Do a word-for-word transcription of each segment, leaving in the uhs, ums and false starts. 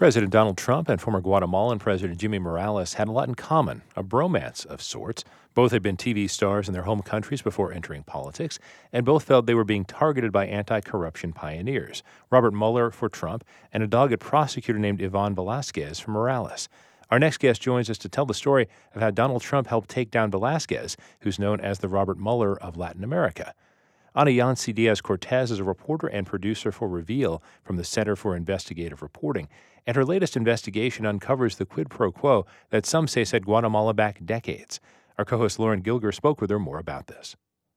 President Donald Trump and former Guatemalan President Jimmy Morales had a lot in common, a bromance of sorts. Both had been T V stars in their home countries before entering politics, and both felt they were being targeted by anti-corruption pioneers, Robert Mueller for Trump and a dogged prosecutor named Ivan Velasquez for Morales. Our next guest joins us to tell the story of how Donald Trump helped take down Velasquez, who's known as the Robert Mueller of Latin America. Ana Yancy Diaz-Cortez is a reporter and producer for Reveal from the Center for Investigative Reporting, and her latest investigation uncovers the quid pro quo that some say set Guatemala back decades. Our co-host Lauren Gilger spoke with her more about this.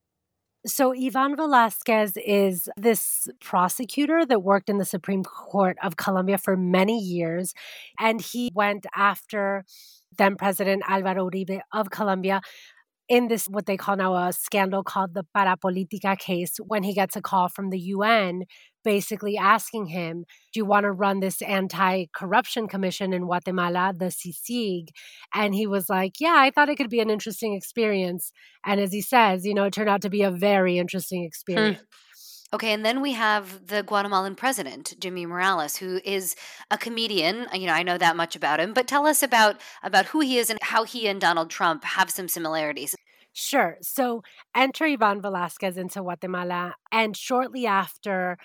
So Ivan Velasquez is this prosecutor that worked in the Supreme Court of Colombia for many years, and he went after then President Álvaro Uribe of Colombia in this, what they call now a scandal called the Parapolitica case, when he gets a call from the U N basically asking him, do you want to run this anti-corruption commission in Guatemala, the C I C I G? And he was like, yeah, I thought it could be an interesting experience. And as he says, you know, it turned out to be a very interesting experience. Hmm. Okay, and then we have the Guatemalan president, Jimmy Morales, who is a comedian. You know, I know that much about him, but tell us about about who he is and how he and Donald Trump have some similarities. Sure. So enter Ivan Velasquez into Guatemala, and shortly after,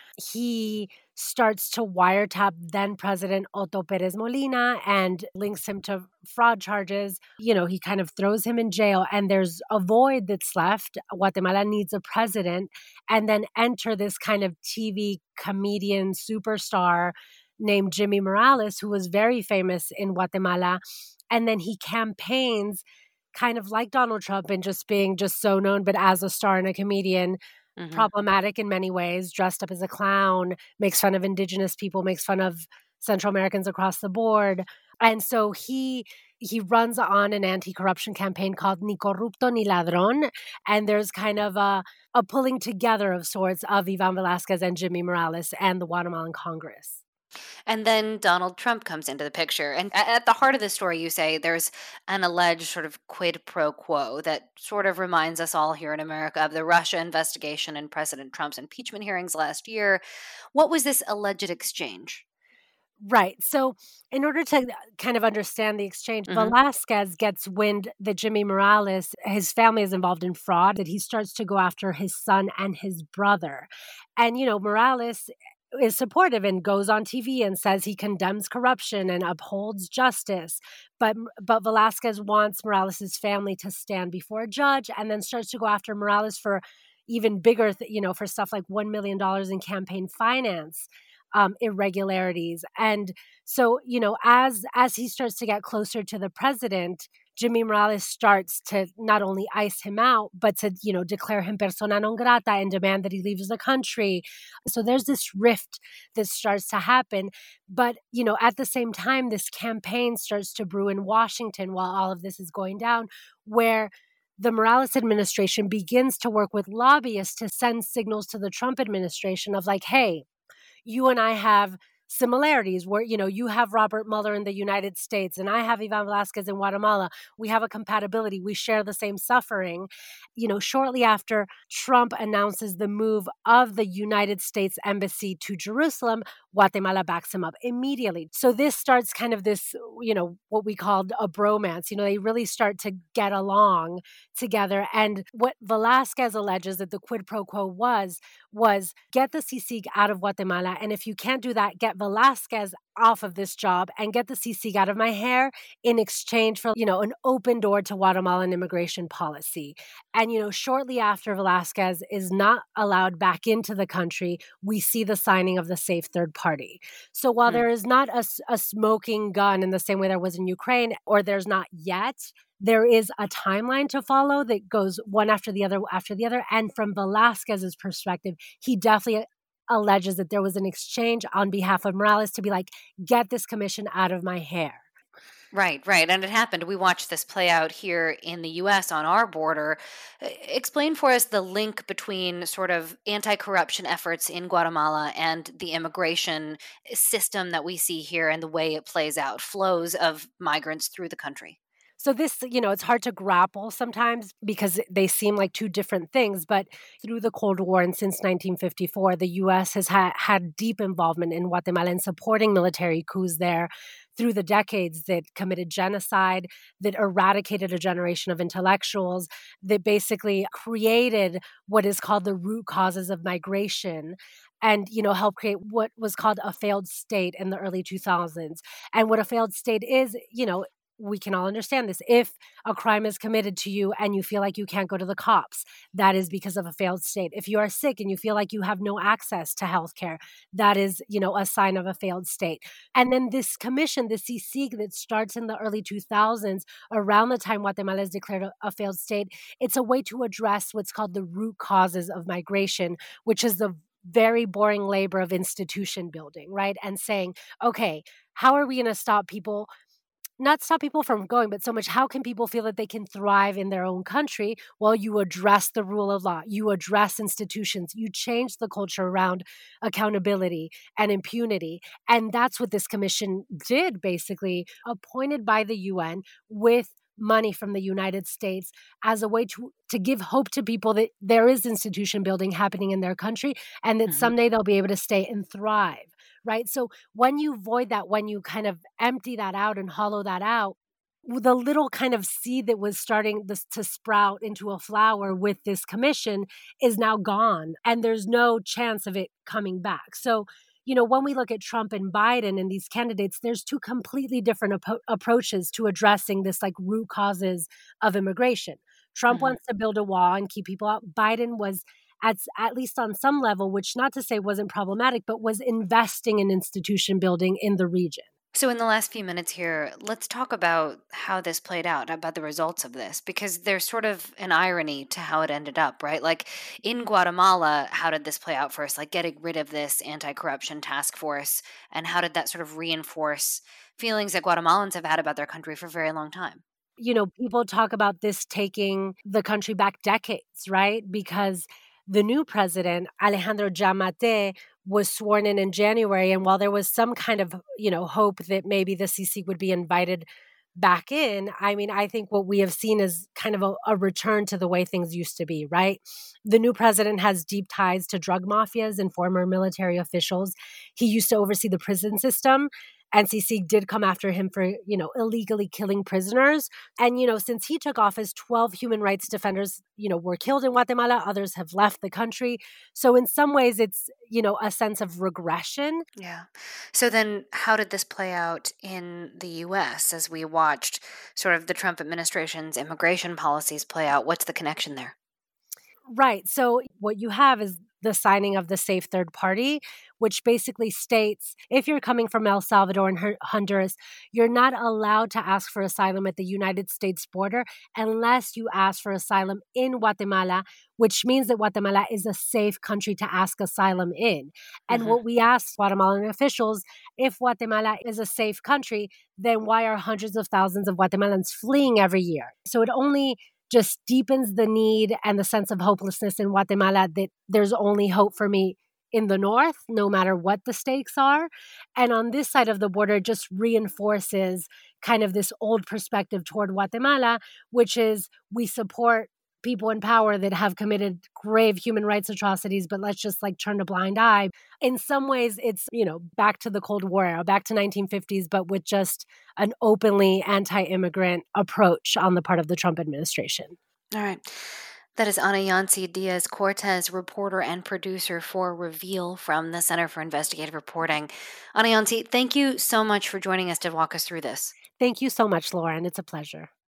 he starts to wiretap then President Otto Perez Molina and links him to fraud charges. You know, he kind of throws him in jail, and there's a void that's left. Guatemala needs a president, and then enter this kind of T V comedian superstar named Jimmy Morales, who was very famous in Guatemala. And then he campaigns kind of like Donald Trump and just being just so known, but as a star and a comedian, mm-hmm. problematic in many ways, dressed up as a clown, makes fun of indigenous people, makes fun of Central Americans across the board. And so he he runs on an anti-corruption campaign called Ni Corrupto Ni Ladrón. And there's kind of a, a pulling together of sorts of Ivan Velasquez and Jimmy Morales and the Guatemalan Congress. And then Donald Trump comes into the picture. And at the heart of the story, you say there's an alleged sort of quid pro quo that sort of reminds us all here in America of the Russia investigation and President Trump's impeachment hearings last year. What was this alleged exchange? Right. So in order to kind of understand the exchange, mm-hmm. Velasquez gets wind that Jimmy Morales, his family is involved in fraud, that he starts to go after his son and his brother. And, you know, Morales is supportive and goes on T V and says he condemns corruption and upholds justice. But but Velasquez wants Morales' family to stand before a judge, and then starts to go after Morales for even bigger, th- you know, for stuff like one million dollars in campaign finance um, irregularities. And so, you know, as as he starts to get closer to the president, Jimmy Morales starts to not only ice him out, but to, you know, declare him persona non grata and demand that he leaves the country. So there's this rift that starts to happen. But, you know, at the same time, this campaign starts to brew in Washington while all of this is going down, where the Morales administration begins to work with lobbyists to send signals to the Trump administration of like, hey, you and I have similarities where, you know, you have Robert Mueller in the United States and I have Ivan Velasquez in Guatemala. We have a compatibility. We share the same suffering. You know, shortly after Trump announces the move of the United States Embassy to Jerusalem, Guatemala backs him up immediately. So this starts kind of this, you know, what we called a bromance. You know, they really start to get along together. And what Velasquez alleges that the quid pro quo was, was get the C I C I G out of Guatemala. And if you can't do that, get Velasquez off of this job and get the C I C I G out of my hair in exchange for, you know, an open door to Guatemalan immigration policy. And, you know, shortly after Velasquez is not allowed back into the country, we see the signing of the Safe Third Party. So while mm. there is not a, a smoking gun in the same way there was in Ukraine, or there's not yet, there is a timeline to follow that goes one after the other after the other. And from Velasquez's perspective, he definitely alleges that there was an exchange on behalf of Morales to be like, get this commission out of my hair. Right, right. And it happened. We watched this play out here in the U S on our border. Explain for us the link between sort of anti-corruption efforts in Guatemala and the immigration system that we see here and the way it plays out, flows of migrants through the country. So this, you know, it's hard to grapple sometimes because they seem like two different things. But through the Cold War and since nineteen fifty-four, the U S has ha- had deep involvement in Guatemala and supporting military coups there through the decades that committed genocide, that eradicated a generation of intellectuals, that basically created what is called the root causes of migration and, you know, help create what was called a failed state in the early two thousands. And what a failed state is, you know, we can all understand this. If a crime is committed to you and you feel like you can't go to the cops, that is because of a failed state. If you are sick and you feel like you have no access to healthcare, that is, you know, a sign of a failed state. And then this commission, the C C I G that starts in the early two thousands, around the time Guatemala is declared a, a failed state, it's a way to address what's called the root causes of migration, which is the very boring labor of institution building, right? And saying, okay, how are we going to stop people not stop people from going, but so much how can people feel that they can thrive in their own country while you address the rule of law, you address institutions, you change the culture around accountability and impunity. And that's what this commission did, basically, appointed by the U N with money from the United States as a way to, to give hope to people that there is institution building happening in their country and that Mhm. someday they'll be able to stay and thrive. Right. So when you void that, when you kind of empty that out and hollow that out, the little kind of seed that was starting this to sprout into a flower with this commission is now gone. And there's no chance of it coming back. So, you know, when we look at Trump and Biden and these candidates, there's two completely different ap- approaches to addressing this like root causes of immigration. Trump Mhm. wants to build a wall and keep people out. Biden was at, at least on some level, which not to say wasn't problematic, but was investing in institution building in the region. So, in the last few minutes here, let's talk about how this played out, about the results of this, because there's sort of an irony to how it ended up, right? Like in Guatemala, how did this play out first? Like getting rid of this anti corruption task force, and how did that sort of reinforce feelings that Guatemalans have had about their country for a very long time? You know, people talk about this taking the country back decades, right? Because the new president, Alejandro Giammattei, was sworn in in January. And while there was some kind of, you know, hope that maybe the C C would be invited back in, I mean, I think what we have seen is kind of a, a return to the way things used to be, right? The new president has deep ties to drug mafias and former military officials. He used to oversee the prison system. N C C did come after him for, you know, illegally killing prisoners. And, you know, since he took office, twelve human rights defenders, you know, were killed in Guatemala. Others have left the country. So in some ways, it's, you know, a sense of regression. Yeah. So then how did this play out in the U S as we watched sort of the Trump administration's immigration policies play out? What's the connection there? Right. So what you have is the signing of the Safe Third Party, which basically states if you're coming from El Salvador and Hon- Honduras, you're not allowed to ask for asylum at the United States border unless you ask for asylum in Guatemala, which means that Guatemala is a safe country to ask asylum in. And Hmm. what we asked Guatemalan officials, if Guatemala is a safe country, then why are hundreds of thousands of Guatemalans fleeing every year? So it only just deepens the need and the sense of hopelessness in Guatemala that there's only hope for me in the north, no matter what the stakes are. And on this side of the border, it just reinforces kind of this old perspective toward Guatemala, which is we support people in power that have committed grave human rights atrocities, but let's just like turn a blind eye. In some ways, it's, you know, back to the Cold War era, back to nineteen fifties, but with just an openly anti-immigrant approach on the part of the Trump administration. All right. That is Ana Yancy Diaz Cortez, reporter and producer for Reveal from the Center for Investigative Reporting. Ana Yancy, thank you so much for joining us to walk us through this. Thank you so much, Lauren. It's a pleasure.